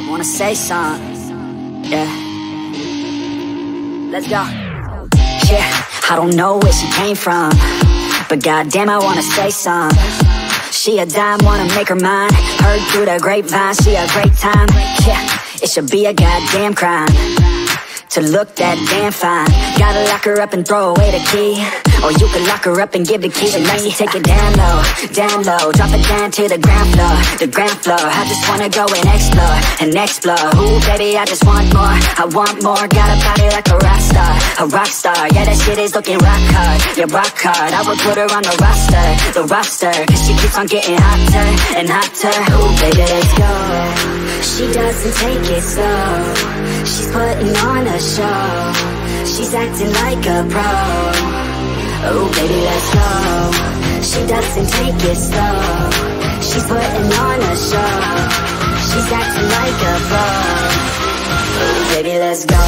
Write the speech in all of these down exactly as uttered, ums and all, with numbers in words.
wanna say something. Yeah, let's go. Yeah, I don't know where she came from, but goddamn, I wanna say something. She a dime, wanna make her mine. Heard through the grapevine, she a great time. Yeah, it should be a goddamn crime to look that damn fine. Gotta lock her up and throw away the key, or you can lock her up and give the key to me. Take it down low, down low, drop it down to the ground floor, the ground floor. I just wanna go and explore, and explore. Ooh, baby, I just want more, I want more. Got a body like a rock star, a rock star. Yeah, that shit is looking rock hard, yeah, rock hard. I would put her on the roster, the roster, cause she keeps on getting hotter and hotter. Ooh, baby, let's go. She doesn't take it slow, she's putting on a show. She's acting like a pro. Oh, baby, let's go. She doesn't take it slow, she's putting on a show. She's acting like a pro. Oh, baby, let's go.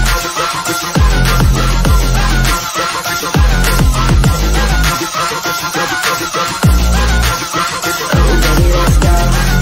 Oh, baby, let's go.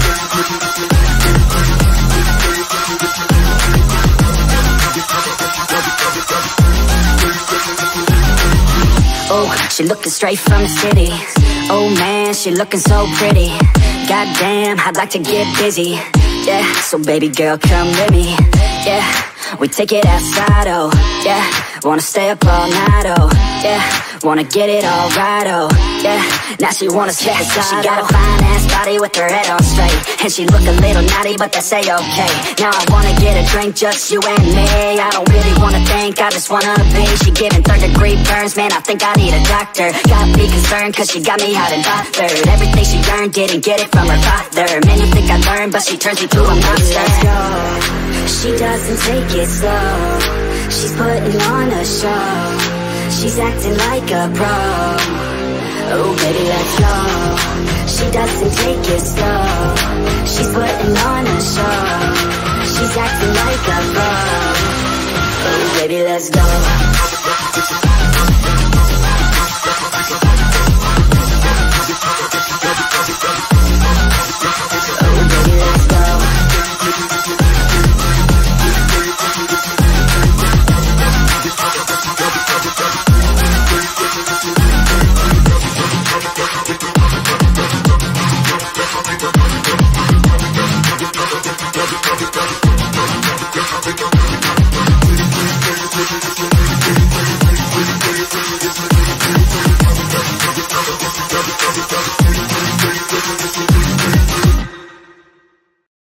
Oh, she looking straight from the city. Oh man, she looking so pretty. Goddamn, I'd like to get busy. Yeah, so baby girl, come with me. Yeah, we take it outside, oh yeah. Wanna stay up all night, oh yeah. Wanna get it all right, oh yeah. Now she wanna step aside. She got a fine ass body with her head on straight, and she look a little naughty, but that's a-okay. Now I wanna get a drink, just you and me. I don't really wanna think, I just wanna be. She giving third degree burns, man, I think I need a doctor. Got me concerned, cause she got me hot and bothered. Everything she earned, didn't get it from her father. Man, you think I learned, but she turns me to a monster. Let's go. She doesn't take it slow, she's putting on a show. She's acting like a pro. Oh, baby, let's go. She doesn't take it slow, she's putting on a show. She's acting like a pro. Oh, baby, let's go.